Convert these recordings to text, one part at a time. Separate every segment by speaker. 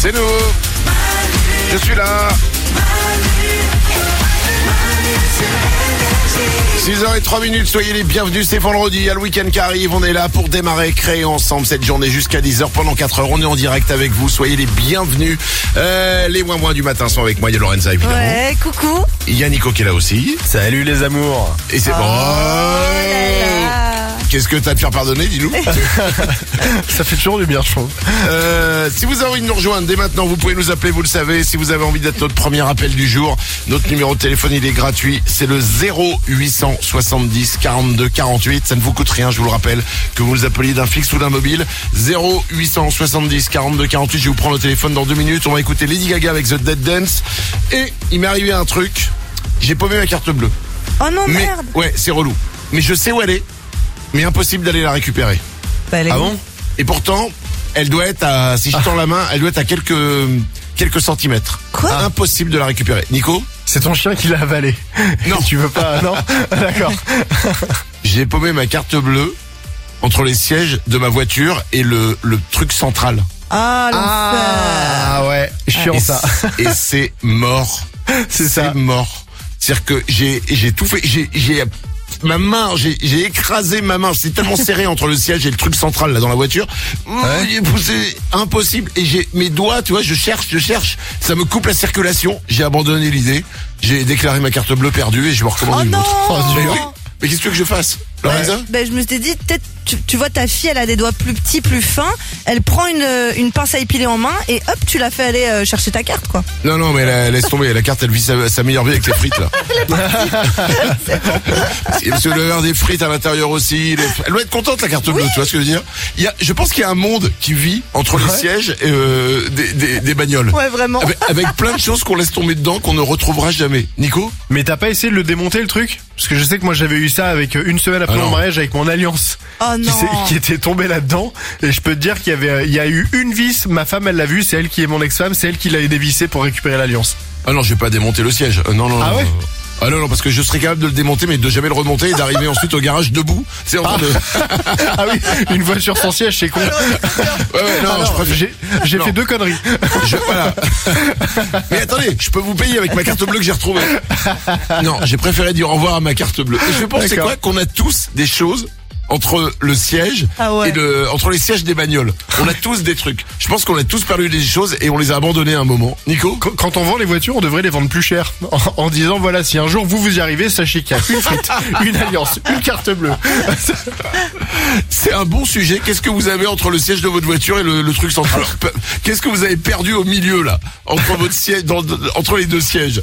Speaker 1: C'est nous. Je suis là. 6h03, soyez les bienvenus, c'est vendredi, il y a le week-end qui arrive, on est là pour démarrer, créer ensemble cette journée jusqu'à 10h pendant 4 heures, on est en direct avec vous, soyez les bienvenus. Les moins du matin sont avec moi, il y a Lorenza évidemment.
Speaker 2: Ouais, coucou.
Speaker 1: Il y a Nico qui est là aussi.
Speaker 3: Salut les amours.
Speaker 1: Et c'est Qu'est-ce que t'as à te faire pardonner, dis-nous.
Speaker 3: Ça fait toujours du bien, je trouve.
Speaker 1: Si vous avez envie de nous rejoindre dès maintenant, vous pouvez nous appeler, vous le savez. Si vous avez envie d'être notre premier appel du jour, notre numéro de téléphone, il est gratuit. C'est le 0870 42 48. Ça ne vous coûte rien, je vous le rappelle, que vous nous appeliez d'un fixe ou d'un mobile. 0870 42 48. Je vous prends le téléphone dans 2 minutes. On va écouter Lady Gaga avec The Dead Dance. Et il m'est arrivé un truc. J'ai paumé ma carte bleue.
Speaker 2: Oh non,
Speaker 1: Mais,
Speaker 2: merde.
Speaker 1: ouais, c'est relou. Mais je sais où elle est. Mais impossible d'aller la récupérer.
Speaker 2: Bah, elle est où ?
Speaker 1: Et pourtant, elle doit être à, si je tends la main, elle doit être à quelques centimètres.
Speaker 2: Quoi ?
Speaker 1: Impossible de la récupérer. Nico ?
Speaker 3: C'est ton chien qui l'a avalé.
Speaker 1: Non.
Speaker 3: Tu veux pas, non? D'accord.
Speaker 1: J'ai paumé ma carte bleue entre les sièges de ma voiture et le truc central.
Speaker 2: Ah, l'enfer.
Speaker 3: Ah ouais, chiant
Speaker 1: Et
Speaker 3: ça.
Speaker 1: Et c'est mort.
Speaker 3: C'est ça.
Speaker 1: mort. C'est-à-dire que j'ai tout fait, ma main, j'ai écrasé ma main, c'est tellement serré entre le siège et le truc central là dans la voiture.
Speaker 3: Ouais.
Speaker 1: J'ai poussé, impossible. Et j'ai mes doigts, tu vois, je cherche, ça me coupe la circulation. J'ai abandonné l'idée. J'ai déclaré ma carte bleue perdue et je me recommande
Speaker 2: Oh
Speaker 1: une
Speaker 2: non.
Speaker 1: autre. Mais oui. Mais qu'est-ce que tu veux que je fasse, Lorenza?
Speaker 2: Ben, je me suis dit, peut-être, tu vois, ta fille, elle a des doigts plus petits, plus fins. Elle prend une pince à épiler en main et hop, tu la fais aller chercher ta carte, quoi.
Speaker 1: Non, mais laisse tomber. La carte, elle vit sa meilleure vie avec les frites, là. Parce que le verre des frites à l'intérieur aussi. Elle doit être contente, la carte bleue, tu vois ce que je veux dire? Je pense qu'il y a un monde qui vit entre les sièges des bagnoles.
Speaker 2: Ouais, vraiment.
Speaker 1: Avec plein de choses qu'on laisse tomber dedans, qu'on ne retrouvera jamais. Nico?
Speaker 3: Mais t'as pas essayé de le démonter le truc? Parce que je sais que moi j'avais eu ça avec une semaine après
Speaker 1: Ah
Speaker 3: mon
Speaker 1: non.
Speaker 3: mariage avec mon alliance.
Speaker 2: Oh non.
Speaker 3: Qui était tombée là-dedans. Et je peux te dire qu'il y a eu une vis, ma femme elle l'a vue, c'est elle qui est mon ex-femme, c'est elle qui l'a dévissé pour récupérer l'alliance.
Speaker 1: Ah non, je vais pas démonter le siège. Non.
Speaker 3: Ah ouais?
Speaker 1: Ah non, parce que je serais capable de le démonter, mais de jamais le remonter et d'arriver ensuite au garage debout. C'est en train de...
Speaker 3: Ah oui, une voiture sans siège, c'est con.
Speaker 1: Ouais, non,
Speaker 3: Alors,
Speaker 1: je préfère...
Speaker 3: j'ai
Speaker 1: Non.
Speaker 3: fait 2 conneries.
Speaker 1: Voilà. Mais attendez, je peux vous payer avec ma carte bleue que j'ai retrouvée. Non, j'ai préféré dire au revoir à ma carte bleue. Et je pense, c'est
Speaker 3: D'accord.
Speaker 1: quoi? Qu'on a tous des choses entre le siège
Speaker 2: ouais.
Speaker 1: et entre les sièges des bagnoles. On a tous des trucs. Je pense qu'on a tous perdu des choses et on les a abandonnées à un moment. Nico?
Speaker 3: Quand on vend les voitures, on devrait les vendre plus cher. En disant, voilà, si un jour vous y arrivez, sachez qu'il y a une frite, une alliance, une carte bleue.
Speaker 1: C'est un bon sujet. Qu'est-ce que vous avez entre le siège de votre voiture et le truc central? Qu'est-ce que vous avez perdu au milieu, là? Entre votre siège, entre les deux sièges.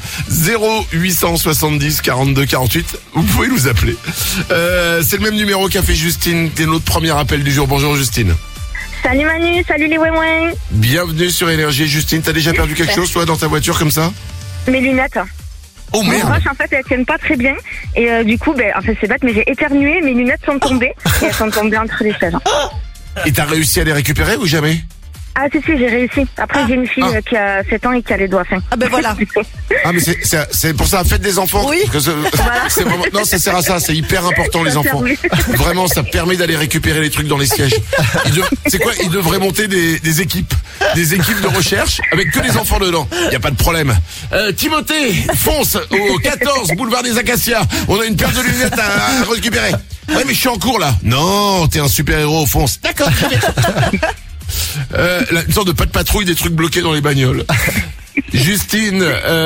Speaker 1: 0870 42 48. Vous pouvez nous appeler. C'est le même numéro qu'a fait Justine. C'est notre premier appel du jour. Bonjour, Justine.
Speaker 4: Salut Manu, salut les ouin.
Speaker 1: Bienvenue sur Énergie. Justine, t'as déjà perdu quelque chose, toi, dans ta voiture, comme ça?
Speaker 4: Mes lunettes.
Speaker 1: Oh,
Speaker 4: Mes
Speaker 1: merde.
Speaker 4: broches, en fait, elles tiennent pas très bien. Et du coup, en fait, c'est bête, mais j'ai éternué, mes lunettes sont tombées. Et elles sont tombées entre les sièges.
Speaker 1: Et t'as réussi à les récupérer ou jamais?
Speaker 4: Ah, si, j'ai réussi. Après, j'ai une fille qui a 7 ans et qui a les doigts fins.
Speaker 2: Ah ben voilà.
Speaker 1: Ah, mais c'est pour ça, faites des enfants.
Speaker 2: Oui.
Speaker 1: Parce que c'est vraiment, non, ça sert à ça, c'est hyper important, les
Speaker 4: Ça
Speaker 1: enfants.
Speaker 4: sert, oui.
Speaker 1: Vraiment, ça permet d'aller récupérer les trucs dans les sièges. C'est quoi? Ils devraient monter des équipes de recherche avec que des enfants dedans. Y a pas de problème. Timothée, fonce au 14 boulevard des Acacias. On a une paire de lunettes à récupérer. Ouais, mais je suis en cours, là. Non, t'es un super-héros, fonce. D'accord, très bien. Une sorte de pas de patrouille, des trucs bloqués dans les bagnoles. Justine,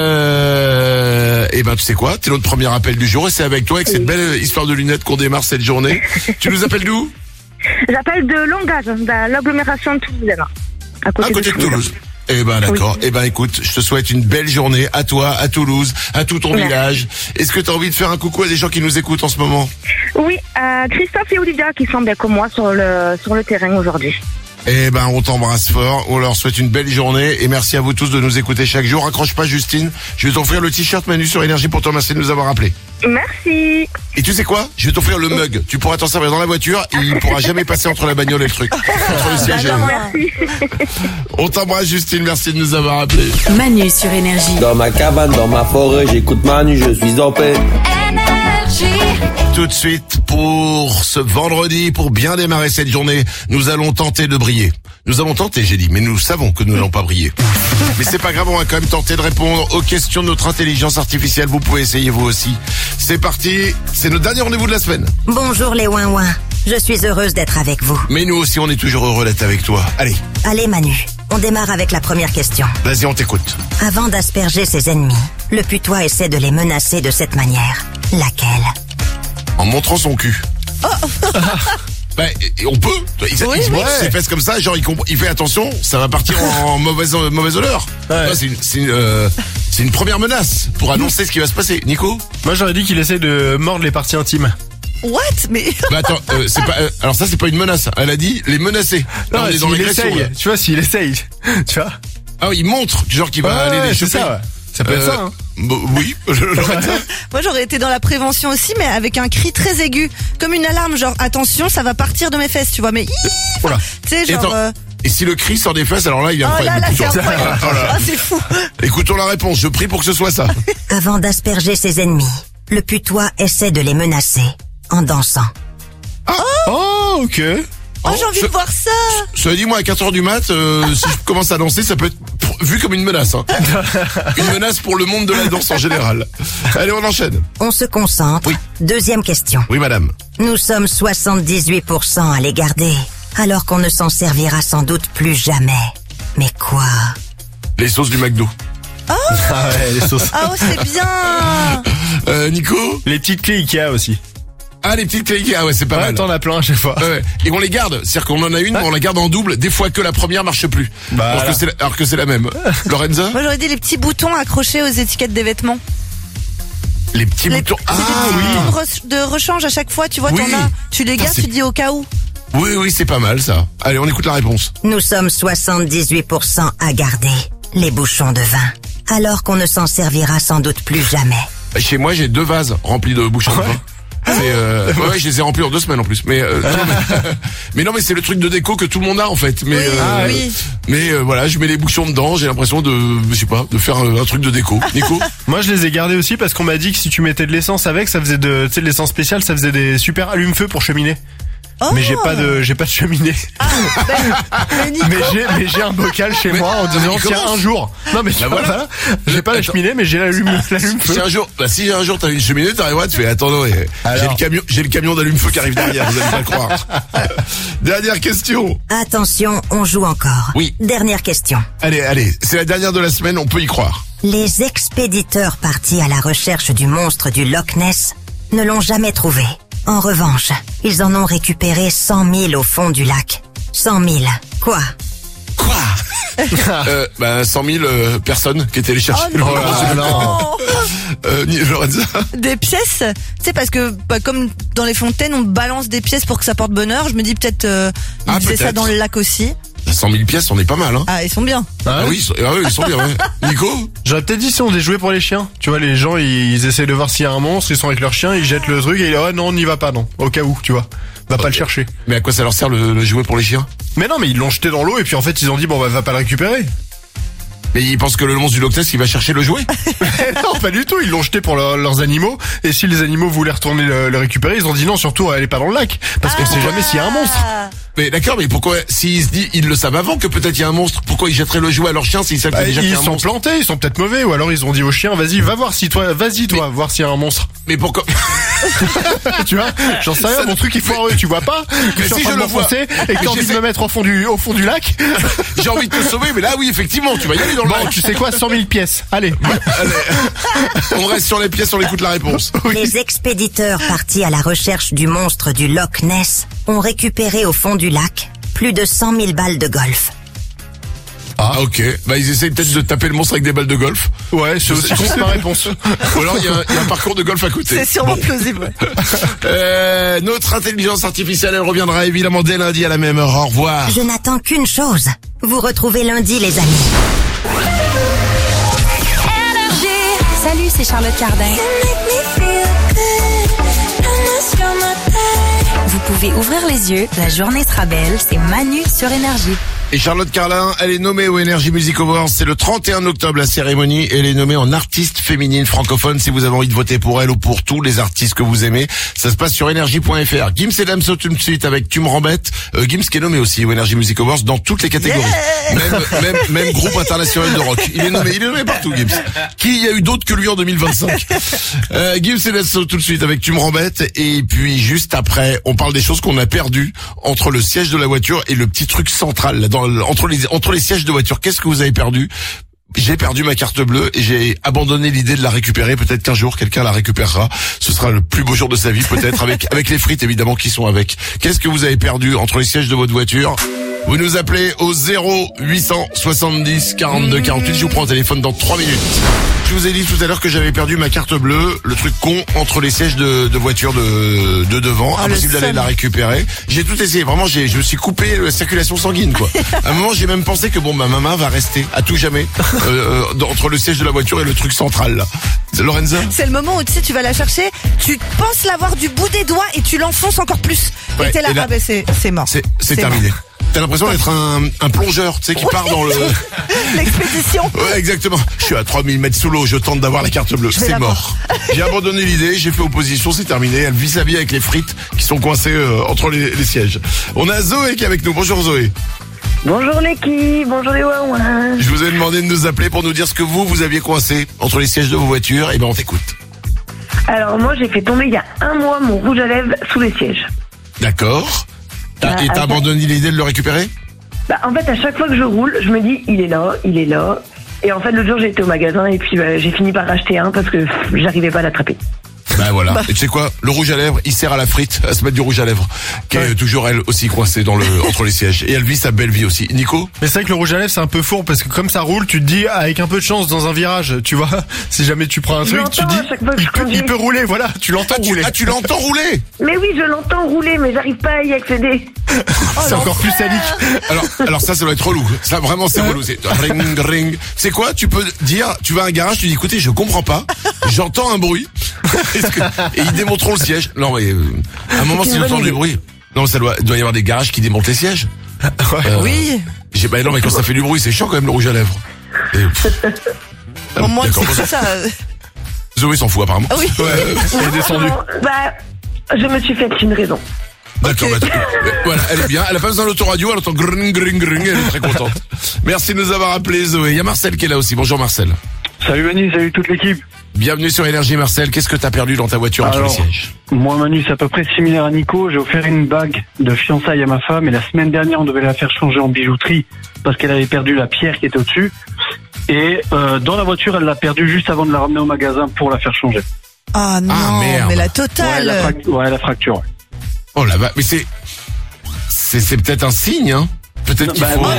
Speaker 1: tu sais quoi? T'es notre premier appel du jour et c'est avec toi, avec cette belle histoire de lunettes qu'on démarre cette journée. Tu nous appelles d'où?
Speaker 4: J'appelle de Longage, dans l'agglomération toulousaine.
Speaker 1: À côté de Toulouse. D'accord. Écoute, je te souhaite une belle journée à toi, à Toulouse, à tout ton village. Est-ce que t'as envie de faire un coucou à des gens qui nous écoutent en ce moment?
Speaker 4: Oui, Christophe et Olivia qui sont comme moi sur le terrain aujourd'hui.
Speaker 1: On t'embrasse fort, on leur souhaite une belle journée et merci à vous tous de nous écouter chaque jour. Raccroche pas, Justine, je vais t'offrir le t-shirt Manu sur Énergie pour te remercier de nous avoir appelés.
Speaker 4: Merci.
Speaker 1: Et tu sais quoi? Je vais t'offrir le mug. Tu pourras t'en servir dans la voiture et il pourra jamais passer entre la bagnole et le truc. Entre le siège et...
Speaker 4: Merci.
Speaker 1: On t'embrasse, Justine, merci de nous avoir appelés.
Speaker 5: Manu sur Énergie.
Speaker 6: Dans ma cabane, dans ma forêt, j'écoute Manu, je suis en paix.
Speaker 1: Tout de suite, pour ce vendredi, pour bien démarrer cette journée, nous allons tenter de briller. Nous avons tenté, j'ai dit, mais nous savons que nous n'allons pas briller. Mais c'est pas grave, on va quand même tenter de répondre aux questions de notre intelligence artificielle. Vous pouvez essayer vous aussi. C'est parti, c'est notre dernier rendez-vous de la semaine.
Speaker 5: Bonjour les ouin-ouin, je suis heureuse d'être avec vous.
Speaker 1: Mais nous aussi, on est toujours heureux d'être avec toi.
Speaker 5: Allez Manu, on démarre avec la première question.
Speaker 1: Vas-y, on t'écoute.
Speaker 5: Avant d'asperger ses ennemis, le putois essaie de les menacer de cette manière. Laquelle?
Speaker 1: En montrant son cul. On peut. Il se fait comme ça, genre il fait attention, ça va partir en mauvaise odeur.
Speaker 3: Ouais.
Speaker 1: C'est une première menace pour annoncer ce qui va se passer. Nico?
Speaker 3: Moi j'aurais dit qu'il essaie de mordre les parties intimes.
Speaker 2: What? Mais
Speaker 1: Attends, c'est pas. Alors ça c'est pas une menace. Elle a dit les menacer. Là,
Speaker 3: Non,
Speaker 1: on est dans
Speaker 3: s'il
Speaker 1: l'agression.
Speaker 3: essaye,
Speaker 1: Là.
Speaker 3: tu vois, s'il essaye, tu vois.
Speaker 1: Ah oui, il montre, genre qu'il va aller les
Speaker 3: c'est
Speaker 1: choper.
Speaker 3: ça, ouais. Ça peut être ça, hein.
Speaker 1: Oui, Lorenza.
Speaker 2: moi j'aurais été dans la prévention aussi, mais avec un cri très aigu, comme une alarme, genre attention, ça va partir de mes fesses, tu vois. Mais
Speaker 3: Voilà.
Speaker 2: tu sais,
Speaker 1: Et
Speaker 2: genre.
Speaker 1: attends, et si le cri sort des fesses, alors là il est
Speaker 2: Oh là
Speaker 1: incroyable.
Speaker 2: là, c'est
Speaker 1: Écoutons.
Speaker 2: incroyable.
Speaker 1: Oh là là.
Speaker 2: Ah, c'est fou.
Speaker 1: Écoutons la réponse. Je prie pour que ce soit ça.
Speaker 5: Avant d'asperger ses ennemis, le putois essaie de les menacer en dansant.
Speaker 3: Oh, ok.
Speaker 2: Oh, j'ai envie de voir ça.
Speaker 1: Cela dit, moi, à 4h du mat, si je commence à danser, ça peut être vu comme une menace. Hein. Une menace pour le monde de la danse en général. Allez, on enchaîne.
Speaker 5: On se concentre.
Speaker 1: Oui.
Speaker 5: Deuxième question.
Speaker 1: Oui, madame.
Speaker 5: Nous sommes 78% à les garder, alors qu'on ne s'en servira sans doute plus jamais. Mais quoi?
Speaker 1: Les sauces du McDo.
Speaker 3: Ah ouais, les sauces.
Speaker 2: Ah, oh, c'est bien.
Speaker 1: Nico?
Speaker 3: Les petites clés Ikea aussi.
Speaker 1: Ah, les petites clés. Ah ouais, c'est pas
Speaker 3: Ouais,
Speaker 1: mal.
Speaker 3: t'en as plein à chaque fois.
Speaker 1: Ouais. Et on les garde. C'est-à-dire qu'on en a une, mais on la garde en double. Des fois que la première marche plus.
Speaker 3: Bah,
Speaker 1: Alors que c'est la même. Lorenza?
Speaker 2: Moi j'aurais dit les petits boutons accrochés aux étiquettes des vêtements.
Speaker 1: Les petits boutons.
Speaker 2: C'est des petits boutons de rechange à chaque fois, tu vois,
Speaker 1: Oui.
Speaker 2: t'en as. Tu les gardes,
Speaker 1: c'est-
Speaker 2: tu dis au cas où.
Speaker 1: Oui, c'est pas mal, ça. Allez, on écoute la réponse.
Speaker 5: Nous sommes 78% à garder les bouchons de vin, alors qu'on ne s'en servira sans doute plus jamais.
Speaker 1: Chez moi, j'ai 2 vases remplis de bouchons de vin. C'est ouais, je les ai remplis en 2 semaines en plus. Mais non, mais c'est le truc de déco que tout le monde a en fait. Mais
Speaker 2: Oui.
Speaker 1: mais voilà, je mets les bouchons dedans. J'ai l'impression de, je sais pas, de faire un truc de déco. Nico?
Speaker 3: Moi, je les ai gardés aussi parce qu'on m'a dit que si tu mettais de l'essence avec, ça faisait de l'essence spéciale, ça faisait des super allume-feu pour cheminée.
Speaker 2: Oh.
Speaker 3: Mais j'ai pas de cheminée.
Speaker 2: Mais Nico,
Speaker 3: Mais j'ai un bocal chez moi en disant
Speaker 1: il
Speaker 3: tiens
Speaker 1: commence.
Speaker 3: un jour. Non mais tu vois,
Speaker 1: voilà.
Speaker 3: j'ai pas la
Speaker 1: Attends.
Speaker 3: cheminée mais j'ai l'allume-feu.
Speaker 1: Si un jour t'as une cheminée, t'arriveras, tu fais attends, non,
Speaker 3: Alors.
Speaker 1: j'ai le camion d'allume-feu qui arrive derrière. Vous allez pas le croire. Dernière question.
Speaker 5: Attention, on joue encore.
Speaker 1: Oui.
Speaker 5: Dernière question.
Speaker 1: Allez, c'est la dernière de la semaine. On peut y croire.
Speaker 5: Les expéditeurs partis à la recherche du monstre du Loch Ness ne l'ont jamais trouvé. En revanche, ils en ont récupéré 100 000 au fond du lac. 100 000. Quoi?
Speaker 1: 100 000 personnes qui étaient allées chercher.
Speaker 2: Oh non.
Speaker 1: le monstre. Lorenza?
Speaker 2: des pièces, tu sais, parce que comme dans les fontaines, on balance des pièces pour que ça porte bonheur. Je me dis peut-être ils faisaient ça
Speaker 1: peut-être.
Speaker 2: dans le lac aussi.
Speaker 1: 100 000 pièces, on est pas mal, hein.
Speaker 2: Ah, ils sont bien.
Speaker 1: Ah oui, ils sont bien, ouais. Nico?
Speaker 3: J'aurais peut-être dit si on des jouets pour les chiens. Tu vois, les gens ils essaient de voir s'il y a un monstre, ils sont avec leur chien, ils jettent le truc et non on n'y va pas non. Au cas où, tu vois. Va pas le chercher.
Speaker 1: Mais à quoi ça leur sert le jouet pour les chiens?
Speaker 3: Mais non mais ils l'ont jeté dans l'eau et puis en fait ils ont dit bon va pas le récupérer.
Speaker 1: Mais ils pensent que le monstre du Loch Ness, il va chercher le jouet?
Speaker 3: Non pas du tout, ils l'ont jeté pour leurs animaux et si les animaux voulaient retourner le récupérer, ils ont dit non surtout allez pas dans le lac parce qu'on sait jamais s'il y a un monstre.
Speaker 1: Mais d'accord, mais pourquoi, s'ils se disent, ils le savent avant que peut-être il y a un monstre, pourquoi ils jetteraient le jouet à leur chien s'ils savent qu'il y a déjà qu'il y
Speaker 3: Ils
Speaker 1: a un
Speaker 3: sont
Speaker 1: monstre?
Speaker 3: plantés, ils sont peut-être mauvais ou alors ils ont dit au chien vas-y va voir si toi voir s'il y a un monstre.
Speaker 1: Mais pourquoi?
Speaker 3: Tu vois, j'en sais rien,
Speaker 1: Ça
Speaker 3: mon
Speaker 1: ne-
Speaker 3: truc il foireux, tu vois pas que
Speaker 1: Mais
Speaker 3: je suis
Speaker 1: si
Speaker 3: en train
Speaker 1: je
Speaker 3: de
Speaker 1: le vois.
Speaker 3: m'enfoncer et que
Speaker 1: Mais
Speaker 3: t'as envie de
Speaker 1: j'essaie-
Speaker 3: me mettre au fond du lac.
Speaker 1: J'ai envie de te sauver, mais là, oui, effectivement, tu vas y aller dans le
Speaker 3: Bon,
Speaker 1: lac.
Speaker 3: tu sais quoi, 100 000 pièces. Allez.
Speaker 1: On reste sur les pièces, on écoute la réponse.
Speaker 5: Les expéditeurs partis à la recherche du monstre du Loch Ness ont récupéré au fond du lac plus de 100 000 balles de golf.
Speaker 1: Ah, ok. Bah, ils essayent peut-être de taper le monstre avec des balles de golf.
Speaker 3: Ouais, c'est aussi con ma réponse.
Speaker 1: Ou alors, il y a un parcours de golf à côté.
Speaker 2: C'est sûrement
Speaker 1: Bon.
Speaker 2: plausible. Ouais.
Speaker 1: Notre intelligence artificielle, elle reviendra évidemment dès lundi à la même heure. Au revoir.
Speaker 5: Je n'attends qu'une chose. Vous retrouvez lundi, les amis.
Speaker 7: Salut, c'est Charlotte Cardin. Vous pouvez ouvrir les yeux, la journée sera belle, c'est Manu sur Énergie.
Speaker 1: Et Charlotte Carlin, elle est nommée au Energy Music Awards. C'est le 31 octobre la cérémonie. Elle est nommée en artiste féminine francophone. Si vous avez envie de voter pour elle ou pour tous les artistes que vous aimez, ça se passe sur energy.fr. Gims et Damso tout de suite avec Tu me rembêtes. Gims qui est nommé aussi au Energy Music Awards dans toutes les catégories. Même groupe international de rock. Il est nommé partout, Gims. Qui y a eu d'autres que lui en 2025? Gims et Damso tout de suite avec Tu me rembêtes. Et puis juste après, on parle des choses qu'on a perdues entre le siège de la voiture et le petit truc central là, entre les sièges de voiture. Qu'est-ce que vous avez perdu? J'ai perdu ma carte bleue et j'ai abandonné l'idée de la récupérer. Peut-être qu'un jour quelqu'un la récupérera. Ce sera le plus beau jour de sa vie, peut-être avec les frites évidemment qui sont avec. Qu'est-ce que vous avez perdu entre les sièges de votre voiture? Vous nous appelez au 0870 42 48. Je vous prends au téléphone dans 3 minutes. Je vous ai dit tout à l'heure que j'avais perdu ma carte bleue, le truc con entre les sièges de voiture de devant. Impossible d'aller la récupérer. J'ai tout essayé. Vraiment, je me suis coupé la circulation sanguine, quoi. À un moment, j'ai même pensé que ma main va rester à tout jamais entre le siège de la voiture et le truc central, là. C'est Lorenza?
Speaker 2: C'est le moment où tu sais, tu vas la chercher, tu penses l'avoir du bout des doigts et tu l'enfonces encore plus.
Speaker 1: Ouais,
Speaker 2: et t'es là,
Speaker 1: et là,
Speaker 2: c'est mort.
Speaker 1: C'est terminé.
Speaker 2: Mort.
Speaker 1: T'as l'impression d'être un plongeur, tu sais, qui part dans le...
Speaker 2: L'expédition.
Speaker 1: Ouais, exactement. Je suis à 3000 mètres sous l'eau, je tente d'avoir la carte bleue. C'est mort. J'ai abandonné l'idée, j'ai fait opposition, c'est terminé. Elle vit sa vie avec les frites qui sont coincées entre les sièges. On a Zoé qui est avec nous. Bonjour Zoé.
Speaker 4: Bonjour l'équipe, bonjour les ouin.
Speaker 1: Je vous ai demandé de nous appeler pour nous dire ce que vous aviez coincé entre les sièges de vos voitures. Et ben on t'écoute.
Speaker 4: Alors moi j'ai fait tomber il y a 1 mois mon rouge à lèvres sous les sièges.
Speaker 1: D'accord. Et t'as abandonné l'idée de le récupérer?
Speaker 4: En fait, à chaque fois que je roule, je me dis, il est là. Et en fait, l'autre jour, j'ai été au magasin et puis j'ai fini par racheter un parce que j'arrivais pas à l'attraper.
Speaker 1: Bah voilà. Et tu sais quoi? Le rouge à lèvres, il sert à la frite à se mettre du rouge à lèvres, qui est toujours elle aussi coincée entre les sièges. Et elle vit sa belle vie aussi. Nico?
Speaker 3: Mais c'est vrai que le rouge à lèvres c'est un peu fourbe parce que comme ça roule, tu te dis avec un peu de chance dans un virage, tu vois, si jamais tu prends un truc, tu te dis il peut rouler, voilà, tu l'entends rouler.
Speaker 1: Tu l'entends rouler?
Speaker 4: Mais oui, je l'entends rouler, mais j'arrive pas à y accéder.
Speaker 3: C'est encore plus sadique.
Speaker 1: Alors ça doit être relou. Ça vraiment c'est relou. C'est ring ring. C'est quoi? Tu peux dire, tu vas à un garage, tu dis écoutez, je comprends pas, j'entends un bruit. Et ils démonteront le siège. Non mais à un moment s'ils entendent du bruit. Non, il doit y avoir des garages qui démontent les sièges.
Speaker 2: Oui.
Speaker 1: Non mais quand ça fait du bruit, c'est chiant quand même le rouge à lèvres.
Speaker 2: Au moins c'est ça.
Speaker 1: Zoé s'en fout apparemment.
Speaker 2: Oui.
Speaker 1: Elle est descendue.
Speaker 4: Je me suis fait une raison.
Speaker 1: D'accord, voilà, elle est bien. Elle a pas besoin d'autoradio, elle entend gring, gring, gring, elle est très contente. Merci de nous avoir appelé Zoé. Il y a Marcel qui est là aussi. Bonjour Marcel.
Speaker 8: Salut Manu, salut toute l'équipe.
Speaker 1: Bienvenue sur Énergie Marcel. Qu'est-ce que t'as perdu dans ta voiture entre les sièges?
Speaker 8: Moi Manu, c'est à peu près similaire à Nico. J'ai offert une bague de fiançailles à ma femme et la semaine dernière on devait la faire changer en bijouterie parce qu'elle avait perdu la pierre qui était au-dessus. Et dans la voiture, elle l'a perdue juste avant de la ramener au magasin pour la faire changer.
Speaker 2: Ah non,
Speaker 1: merde.
Speaker 2: mais la totale.
Speaker 8: La fracture. Ouais.
Speaker 1: Oh là bas, mais c'est peut-être un signe, hein. Peut-être qu'il faut...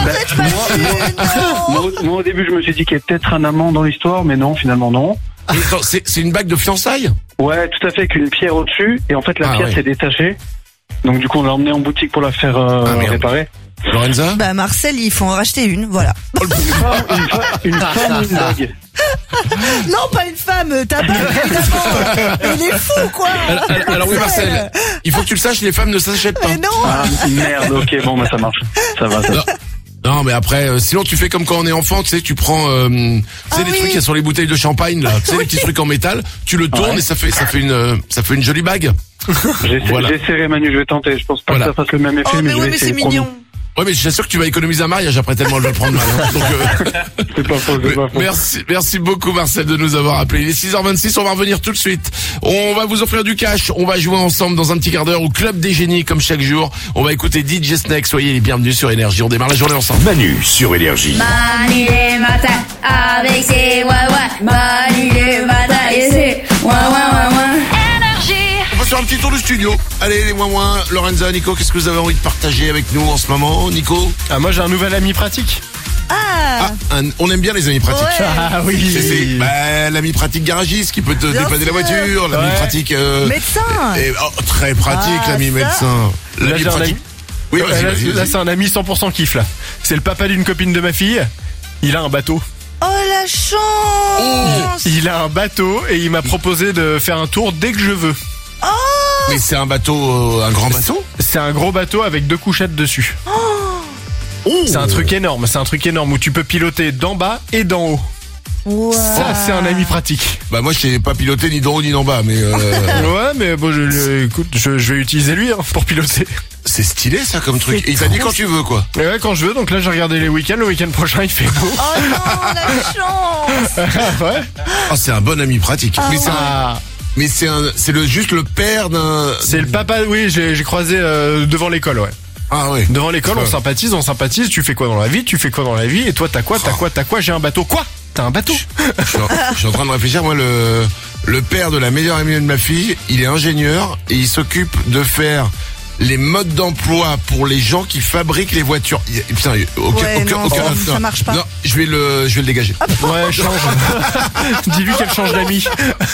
Speaker 8: Moi, au début, je me suis dit qu'il y avait peut-être un amant dans l'histoire, mais non, finalement, non.
Speaker 1: C'est une bague de fiançailles?
Speaker 8: Ouais, tout à fait, avec une pierre au-dessus, et en fait, la pierre s'est détachée. Donc, du coup, on l'a emmenée en boutique pour la faire réparer.
Speaker 1: Lorenza?
Speaker 2: Marcel, il faut en racheter une, voilà.
Speaker 8: Une femme ou une bague?
Speaker 2: Non, pas une femme, ta bague, évidemment. Il est fou, quoi.
Speaker 1: Alors oui, Marcel, il faut que tu le saches, les femmes ne s'achètent pas.
Speaker 2: Mais non.
Speaker 8: Ah, merde, ok, bon, ça marche. Ça va.
Speaker 1: Non, mais après, sinon tu fais comme quand on est enfant, tu sais, tu prends, les trucs qu'il y a sur les bouteilles de champagne, là, tu sais, les petits trucs en métal, tu le tournes et ça fait une jolie bague.
Speaker 8: J'essaierai Manu, je vais tenter. Je pense pas que ça fasse le même effet, mais je vais essayer.
Speaker 2: C'est mignon.
Speaker 1: Ouais, mais je suis sûr que tu vas économiser un mariage après tellement elle va le prendre mal. Hein. Donc,
Speaker 8: c'est pas faux.
Speaker 1: Merci beaucoup Marcel de nous avoir appelé. Il est 6h26, on va revenir tout de suite. On va vous offrir du cash. On va jouer ensemble dans un petit quart d'heure au Club des Génies comme chaque jour. On va écouter DJ Snake. Soyez les bienvenus sur Énergie. On démarre la journée ensemble.
Speaker 9: Manu sur Énergie.
Speaker 10: Manu les matins avec ses ouin-ouin. Manu les matins et ses ouin-ouin-ouin-ouin.
Speaker 1: On va faire un petit tour du studio. Allez les moins Lorenza, Nico, qu'est-ce que vous avez envie de partager avec nous en ce moment, Nico?
Speaker 3: Moi j'ai un nouvel ami pratique.
Speaker 1: On aime bien les amis pratiques.
Speaker 2: Ouais.
Speaker 3: Ah oui.
Speaker 1: C'est l'ami pratique garagiste qui peut te dépanner la voiture, l'ami pratique
Speaker 2: médecin.
Speaker 1: Très pratique l'ami médecin. L'ami pratique. Oui,
Speaker 3: là c'est un ami 100% kiff là. C'est le papa d'une copine de ma fille. Il a un bateau.
Speaker 2: Oh la chance.
Speaker 3: Il a un bateau et il m'a proposé de faire un tour dès que je veux.
Speaker 1: Mais c'est un bateau, un grand bateau?
Speaker 3: C'est un gros bateau avec 2 couchettes dessus. C'est un truc énorme, où tu peux piloter d'en bas et d'en haut.
Speaker 2: Wow.
Speaker 3: Ça, c'est un ami pratique.
Speaker 1: Bah moi je sais pas piloter ni d'en haut ni d'en bas, mais
Speaker 3: Ouais, mais bon, écoute, je vais utiliser lui pour piloter.
Speaker 1: c'est stylé ça comme truc. Et il t'a dit quand tu veux quoi.
Speaker 3: Et ouais, quand je veux. Donc là, j'ai regardé les week-ends. Le week-end prochain, il fait beau.
Speaker 2: Oh non, la chance.
Speaker 3: Ouais.
Speaker 1: Ah c'est un bon ami pratique.
Speaker 2: Ah,
Speaker 1: Mais c'est juste le père d'un.
Speaker 3: C'est le papa. Oui, j'ai croisé devant l'école, ouais.
Speaker 1: Ah ouais.
Speaker 3: Devant l'école, on sympathise. Tu fais quoi dans la vie? Et toi, t'as quoi? J'ai un bateau. Quoi? T'as un bateau?
Speaker 1: Je suis en train de réfléchir. Moi, le père de la meilleure amie de ma fille, il est ingénieur et il s'occupe de faire les modes d'emploi pour les gens qui fabriquent les voitures. Putain, aucun
Speaker 2: ça marche pas.
Speaker 1: Non, je vais le dégager.
Speaker 3: Ouais, change. Dis-lui qu'elle change d'amis.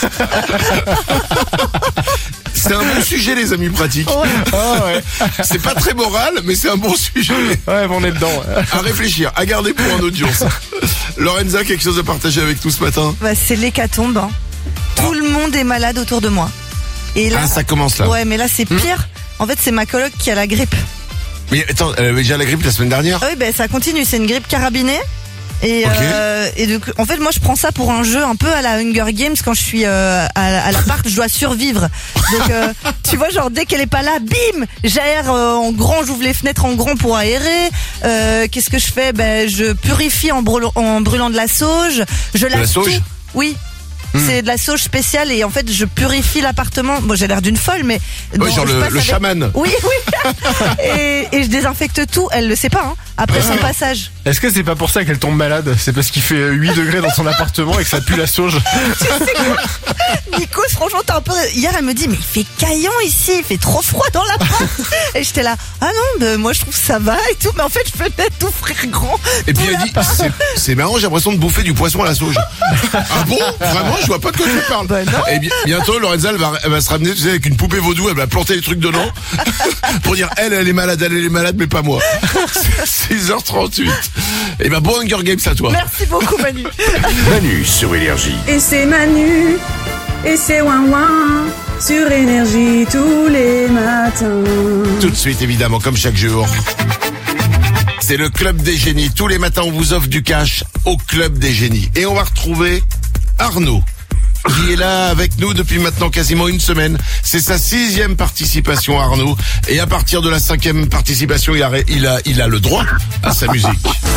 Speaker 1: C'est un bon sujet, les amis pratiques.
Speaker 2: Ouais.
Speaker 3: Ah ouais.
Speaker 1: C'est pas très moral, mais c'est un bon sujet.
Speaker 3: Ouais, on est dedans. Ouais.
Speaker 1: À réfléchir, à garder pour un audience. Lorenza, quelque chose à partager avec nous ce matin?
Speaker 2: Bah, c'est l'hécatombe. Hein. Tout le monde est malade autour de moi. Et là,
Speaker 1: ça commence là.
Speaker 2: Ouais, mais là c'est pire. En fait, c'est ma coloc qui a la grippe.
Speaker 1: Mais attends, elle avait déjà la grippe la semaine dernière?
Speaker 2: Ah oui, ben ça continue. C'est une grippe carabinée. Et,
Speaker 1: Ok.
Speaker 2: et donc, en fait, moi, je prends ça pour un jeu un peu à la Hunger Games quand je suis à l'appart, je dois survivre. Donc, tu vois, genre dès qu'elle est pas là, bim, j'aère en grand, j'ouvre les fenêtres en grand pour aérer. Qu'est-ce que je fais? Ben, je purifie en brûlant de la sauge. Je lave
Speaker 1: la sauge?
Speaker 2: tout. Oui. C'est de la sauge spéciale et en fait je purifie l'appartement. Bon, j'ai l'air d'une folle, mais
Speaker 1: Ouais, genre le chaman.
Speaker 2: Oui, oui. et je désinfecte tout. Elle le sait pas. Hein, après son passage.
Speaker 3: Est-ce que c'est pas pour ça qu'elle tombe malade? C'est parce qu'il fait 8 degrés dans son appartement et que ça pue la sauge.
Speaker 2: Tu sais quoi, Nico, franchement, t'as un peu. Hier, elle me dit, mais il fait caillant ici, il fait trop froid dans l'appart. Et j'étais là, ah non, bah, moi je trouve que ça va et tout, mais en fait, je venais d'ouvrir grand.
Speaker 1: Et puis elle dit, c'est marrant, j'ai l'impression de bouffer du poisson à la sauge. Ah bon? Vraiment? Je vois pas de quoi tu parles.
Speaker 2: Bah non.
Speaker 1: Et bientôt, Lorenza, elle va se ramener, tu sais, avec une poupée vaudou, elle va planter les trucs dedans. Pour dire, elle est malade, mais pas moi. 6h38. Et ben, bon Hunger Games à toi.
Speaker 2: Merci beaucoup, Manu.
Speaker 1: Manu sur Énergie.
Speaker 9: Et c'est Manu, et c'est Ouin Ouin, sur Énergie tous les matins.
Speaker 1: Tout de suite, évidemment, comme chaque jour. C'est le Club des Génies. Tous les matins, on vous offre du cash au Club des Génies. Et on va retrouver Arnaud, qui est là avec nous depuis maintenant quasiment une semaine. C'est sa 6e participation, Arnaud. Et à partir de la 5e participation, il a le droit à sa musique.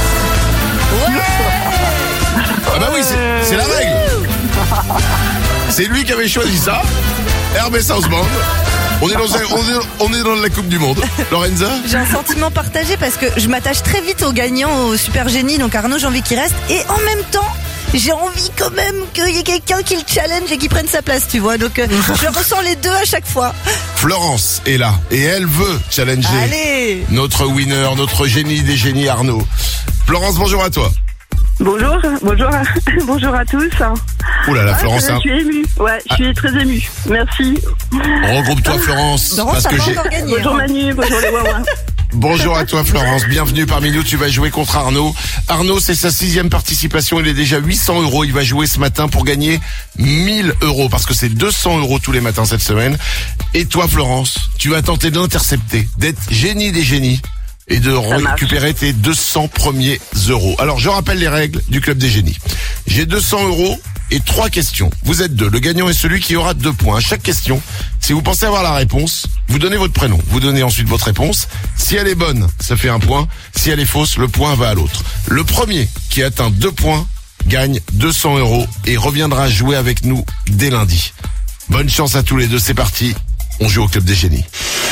Speaker 1: Ah bah oui, c'est la règle. C'est lui qui avait choisi ça. Hermès House Band. On est dans la Coupe du Monde. Lorenza?
Speaker 2: J'ai un sentiment partagé parce que je m'attache très vite au gagnant, au super génie. Donc Arnaud, j'ai envie qu'il reste. Et en même temps, j'ai envie quand même qu'il y ait quelqu'un qui le challenge et qui prenne sa place, tu vois. Donc je ressens les deux à chaque fois.
Speaker 1: Florence est là et elle veut challenger
Speaker 2: Allez.
Speaker 1: notre winner, notre génie des génies, Arnaud. Florence, bonjour à toi.
Speaker 4: Bonjour à tous.
Speaker 1: Ouh là là, Florence,
Speaker 4: je suis émue. Ouais, je suis très émue. Merci.
Speaker 1: regroupe-toi, Florence.
Speaker 2: Non,
Speaker 1: parce
Speaker 2: ça
Speaker 1: que
Speaker 2: va
Speaker 1: j'ai.
Speaker 2: encore gagner.
Speaker 4: Bonjour Manu, bonjour les Wawa.
Speaker 1: Bonjour à toi, Florence. Bienvenue parmi nous. Tu vas jouer contre Arnaud. Arnaud, c'est sa 6e participation. Il est déjà 800 €. Il va jouer ce matin pour gagner 1000 € parce que c'est 200 € tous les matins cette semaine. Et toi, Florence, tu vas tenter d'intercepter, d'être génie des génies et de récupérer tes 200 premiers euros. Alors, je rappelle les règles du Club des Génies. J'ai 200 € et 3 questions. Vous êtes 2. Le gagnant est celui qui aura 2 points. À chaque question, si vous pensez avoir la réponse, vous donnez votre prénom. Vous donnez ensuite votre réponse. Si elle est bonne, ça fait 1 point. Si elle est fausse, le point va à l'autre. Le premier qui atteint 2 points gagne 200 € et reviendra jouer avec nous dès lundi. Bonne chance à tous les deux. C'est parti. On joue au Club des Génies.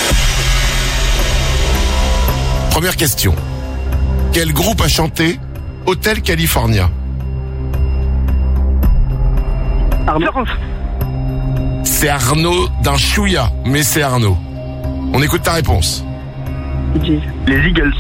Speaker 1: Première question. Quel groupe a chanté Hotel California?
Speaker 4: Florence.
Speaker 1: C'est Arnaud d'un chouïa, mais c'est Arnaud. On écoute ta réponse.
Speaker 8: Les Eagles.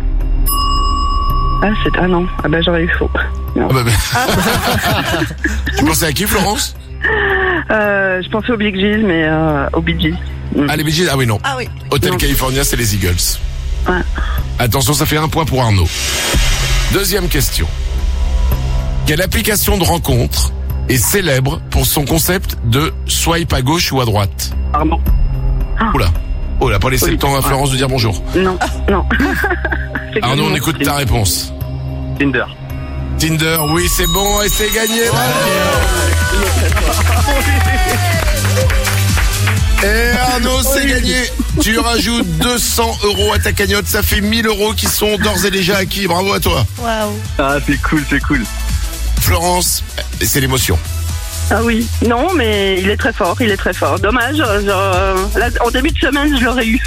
Speaker 4: Ah non, bah j'aurais eu faux. Non.
Speaker 1: Ah bah. Tu pensais à qui, Florence?
Speaker 4: Je pensais aux Bee Gees, mais aux Bee Gees.
Speaker 1: Ah, les Bee Gees? Ah oui, non.
Speaker 2: Ah oui.
Speaker 1: Hotel
Speaker 4: Non.
Speaker 1: California, c'est les Eagles.
Speaker 4: Ouais.
Speaker 1: Attention, ça fait 1 point pour Arnaud. Deuxième question. Quelle application de rencontre est célèbre pour son concept de swipe à gauche ou à droite?
Speaker 8: Arnaud.
Speaker 1: Oula. Oh, elle a pas laissé
Speaker 4: Oui.
Speaker 1: le temps à Florence de dire bonjour.
Speaker 4: Non. C'est
Speaker 1: Arnaud, on
Speaker 4: bon.
Speaker 1: écoute ta réponse.
Speaker 8: Tinder.
Speaker 1: Tinder, oui, c'est bon et c'est gagné. Et Arnaud, c'est gagné. Tu rajoutes 200 € à ta cagnotte. Ça fait 1000 € qui sont d'ores et déjà acquis. Bravo à toi.
Speaker 2: Waouh.
Speaker 8: Ah, c'est cool.
Speaker 1: Florence, c'est l'émotion.
Speaker 4: Ah oui. Non, mais il est très fort. Dommage. Genre, là, en début de semaine, je l'aurais eu.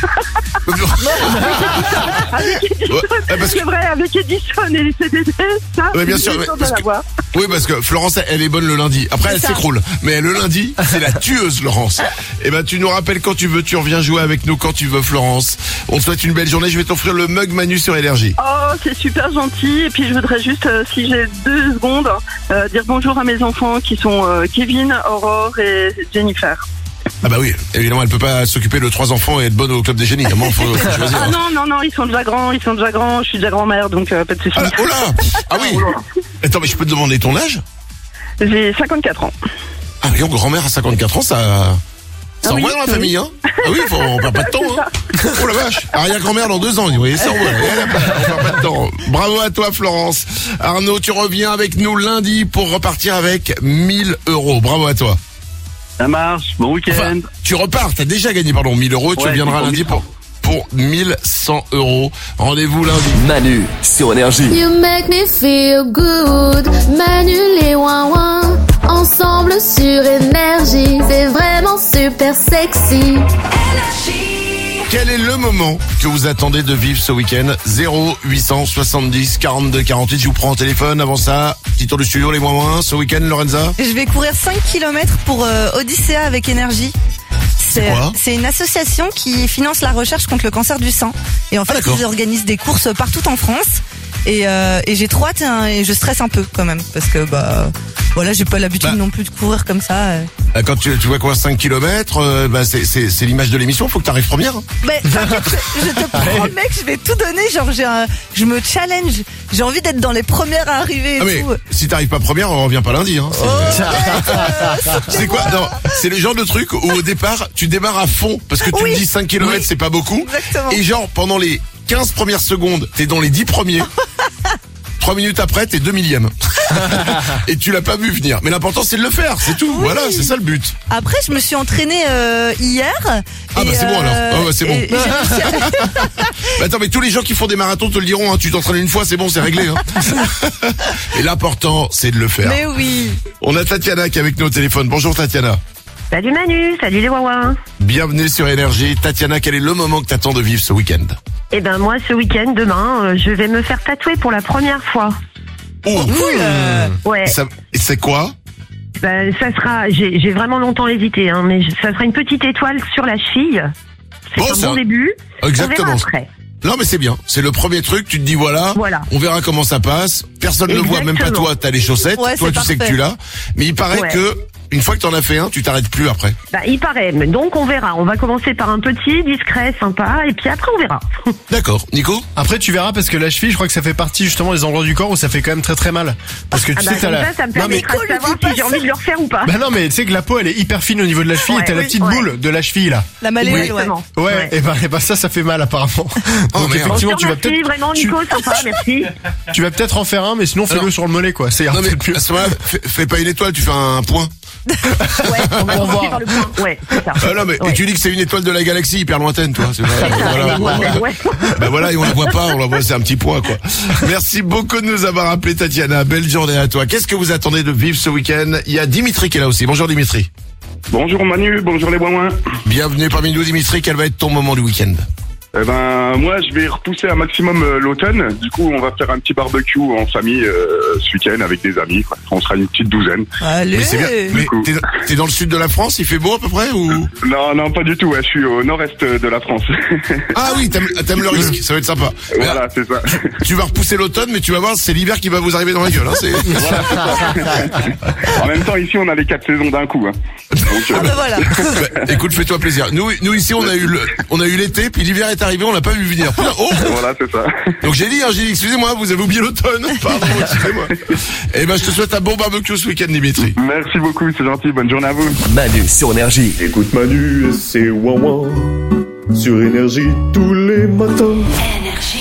Speaker 4: Avec Edison.
Speaker 1: Ouais, parce que-
Speaker 4: C'est vrai, avec Edison et les CDD, ça.
Speaker 1: Ouais, bien sûr,
Speaker 4: je suis
Speaker 1: mais
Speaker 4: sûre de
Speaker 1: parce que-
Speaker 4: l'avoir.
Speaker 1: Oui, parce que Florence, elle est bonne le lundi. Après, elle
Speaker 2: ça.
Speaker 1: s'écroule. Mais le lundi, c'est la tueuse, Laurence. Eh ben, tu nous rappelles quand tu veux. Tu reviens jouer avec nous quand tu veux, Florence. On te souhaite une belle journée. Je vais t'offrir le mug Manu sur Énergie.
Speaker 4: Oh, c'est super gentil. Et puis, je voudrais juste, si j'ai 2 secondes, dire bonjour à mes enfants qui sont Kevin, Aurore et Jennifer.
Speaker 1: Ah bah oui, évidemment, elle peut pas s'occuper de 3 enfants et être bonne au club des génies. À un moment, faut choisir.
Speaker 4: Ah non, ils sont déjà grands. Je suis déjà grand-mère, donc pas de soucis.
Speaker 1: Ah, oh là. Ah oui. Attends, mais je peux te demander ton âge?
Speaker 4: J'ai 54 ans.
Speaker 1: Ah oui, grand-mère à 54 ans, ça
Speaker 4: Ah oui,
Speaker 1: envoie dans la
Speaker 4: oui.
Speaker 1: famille, hein. Ah oui, on perd pas de temps, hein. Oh la vache. Arrière-grand-mère dans 2 ans, vous voyez, ça envoie. On perd pas de temps. Bravo à toi, Florence. Arnaud, tu reviens avec nous lundi pour repartir avec 1000 €. Bravo à toi.
Speaker 8: Ça marche. Bon week-end.
Speaker 1: Enfin, tu repars, t'as déjà gagné, 1000 €. Tu
Speaker 8: Ouais,
Speaker 1: reviendras
Speaker 8: c'est pour
Speaker 1: lundi
Speaker 8: 1100.
Speaker 1: pour 1100 €. Rendez-vous lundi.
Speaker 6: Manu sur Énergie.
Speaker 11: You make me feel good. Manu les ouin ensemble sur Énergie, c'est vraiment super sexy.
Speaker 1: Quel est le moment que vous attendez de vivre ce week-end? 0870 42 48. Je vous prends au téléphone. Avant ça, petit tour du studio, les moins. Ce week-end, Lorenza?
Speaker 2: Je vais courir 5 km pour Odyssea avec Énergie.
Speaker 1: quoi
Speaker 2: C'est une association qui finance la recherche contre le cancer du sein. Et en fait,
Speaker 1: d'accord.
Speaker 2: ils organisent des courses partout en France. Et j'ai trop hâte hein, et je stresse un peu quand même. Parce que voilà, j'ai pas l'habitude non plus de courir comme ça.
Speaker 1: Quand tu vas courir 5 km, c'est l'image de l'émission. Faut que tu arrives première. Hein.
Speaker 2: Mais je te promets que je vais tout donner. Genre, je me challenge. J'ai envie d'être dans les premières à arriver et
Speaker 1: Ah mais
Speaker 2: tout.
Speaker 1: si t'arrives pas première, on revient pas lundi. Hein. C'est quoi? Non, c'est le genre de truc où au départ, tu démarres à fond parce que tu
Speaker 2: Oui.
Speaker 1: me dis 5 km,
Speaker 2: Oui.
Speaker 1: c'est pas beaucoup.
Speaker 2: Exactement.
Speaker 1: Et genre pendant les 15 premières secondes, t'es dans les 10 premiers. 3 minutes après, t'es 2 millième. Et tu l'as pas vu venir. Mais l'important, c'est de le faire, c'est tout.
Speaker 2: Oui.
Speaker 1: Voilà, c'est ça le but.
Speaker 2: Après, je me suis entraînée hier.
Speaker 1: Ah
Speaker 2: et,
Speaker 1: bah c'est bon alors. Ah bah c'est bon.
Speaker 2: et j'ai réussi à-
Speaker 1: Bah attends, mais tous les gens qui font des marathons te le diront, hein. Tu t'entraînes une fois, c'est bon, c'est réglé. Hein. Et l'important, c'est de le faire.
Speaker 2: Mais oui.
Speaker 1: On a Tatiana qui est avec nous au téléphone. Bonjour Tatiana.
Speaker 4: Salut Manu, salut les Wawa.
Speaker 1: Bienvenue sur Énergie. Tatiana, quel est le moment que t'attends de vivre ce week-end?
Speaker 4: Eh ben moi, ce week-end, demain, je vais me faire tatouer pour la première fois.
Speaker 1: Oh,
Speaker 4: Ouais.
Speaker 1: Et c'est quoi?
Speaker 4: Ben, ça sera. J'ai vraiment longtemps hésité, hein, mais ça sera une petite étoile sur la cheville. C'est
Speaker 1: Bon,
Speaker 4: un
Speaker 1: c'est
Speaker 4: bon
Speaker 1: un-
Speaker 4: début.
Speaker 1: Exactement.
Speaker 4: On verra après.
Speaker 1: Non mais c'est bien, c'est le premier truc, tu te dis voilà, on verra comment ça passe, personne ne le voit, même pas
Speaker 4: Exactement.
Speaker 1: toi, t'as les chaussettes,
Speaker 2: Ouais,
Speaker 1: toi
Speaker 2: c'est
Speaker 1: tu sais que
Speaker 2: parfait.
Speaker 1: tu l'as, mais il paraît
Speaker 4: Ouais.
Speaker 1: que une fois que t'en as fait un, tu t'arrêtes plus après.
Speaker 4: Bah, il paraît. Mais donc on verra. On va commencer par un petit, discret, sympa, et puis après on verra.
Speaker 1: D'accord, Nico?
Speaker 3: Après tu verras parce que la cheville, je crois que ça fait partie justement des endroits du corps où ça fait quand même très très mal. Parce que tu
Speaker 4: Ah
Speaker 3: sais
Speaker 4: bah,
Speaker 3: que t'as
Speaker 4: comme
Speaker 3: la...
Speaker 4: ça me
Speaker 3: Non, mais...
Speaker 4: permettra de savoir si j'ai envie de le refaire ou pas.
Speaker 3: Bah non mais tu sais que la peau elle est hyper fine au niveau de la cheville
Speaker 4: Ouais,
Speaker 3: et t'as la
Speaker 4: oui,
Speaker 3: petite
Speaker 4: ouais.
Speaker 3: boule de la cheville là.
Speaker 2: La malléole, ouais.
Speaker 4: Exactement.
Speaker 3: Ouais, et ben ça fait mal apparemment.
Speaker 1: Oh,
Speaker 3: Donc
Speaker 1: merde.
Speaker 3: effectivement
Speaker 4: Bon,
Speaker 3: tu vas
Speaker 4: merci,
Speaker 3: peut-être
Speaker 4: vraiment Nico, sympa, merci.
Speaker 3: tu vas peut-être en faire un mais sinon fais-le
Speaker 1: Alors-
Speaker 3: sur le mollet quoi, c'est
Speaker 1: Non mais
Speaker 3: peut-être mieux.
Speaker 1: à ce moment-là, fais pas une étoile, tu fais un point.
Speaker 4: Ouais, on va
Speaker 3: Pour
Speaker 4: commencer
Speaker 3: voir.
Speaker 4: par le point. Ouais, c'est ça.
Speaker 1: Ah non mais
Speaker 4: Ouais.
Speaker 1: et tu dis que c'est une étoile de la galaxie hyper lointaine, toi. C'est pas, voilà.
Speaker 4: Ouais.
Speaker 1: Ben voilà, et on la voit pas, on la voit, c'est un petit point quoi. Merci beaucoup de nous avoir appelé Tatiana. Belle journée à toi. Qu'est-ce que vous attendez de vivre ce week-end? Il y a Dimitri qui est là aussi. Bonjour Dimitri.
Speaker 12: Bonjour Manu, bonjour les Bois-Moins.
Speaker 1: Bienvenue parmi nous Dimitri. Quel va être ton moment du week-end?
Speaker 12: Eh ben, moi, je vais repousser un maximum l'automne. Du coup, on va faire un petit barbecue en famille ce week-end avec des amis. Quoi. On sera une petite douzaine.
Speaker 2: Allez.
Speaker 1: Mais c'est bien. Mais
Speaker 12: coup.
Speaker 1: t'es dans le sud de la France, il fait beau à peu près ou?
Speaker 12: Non, pas du tout. Ouais, je suis au nord-est de la France.
Speaker 1: Ah oui, t'aimes le risque, ça va être sympa.
Speaker 12: Voilà, c'est ça.
Speaker 1: Tu vas repousser l'automne, mais tu vas voir, c'est l'hiver qui va vous arriver dans la gueule. Hein, c'est...
Speaker 12: En même temps, ici, on a les 4 saisons d'un coup. Hein. Donc,
Speaker 2: Ah bah voilà.
Speaker 1: Bah, écoute, fais-toi plaisir. Nous ici, on a eu l'été, puis l'hiver est arrivé, on l'a pas vu venir. Putain, oh
Speaker 12: voilà, c'est ça.
Speaker 1: Donc j'ai dit, excusez-moi, vous avez oublié l'automne. Pardon, excusez-moi. Eh ben, je te souhaite un bon barbecue ce week-end, Dimitri.
Speaker 12: Merci beaucoup, c'est gentil. Bonne journée à vous.
Speaker 6: Manu sur Énergie.
Speaker 13: Écoute Manu et c'est ouin ouin sur Énergie tous les matins.
Speaker 7: Énergie.